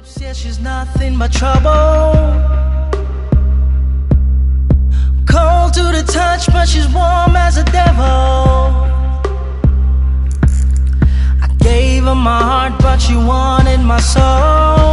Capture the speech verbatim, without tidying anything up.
Yeah, she's nothing but trouble. Cold to the touch, but she's warm as a devil. I gave her my heart, but she wanted my soul.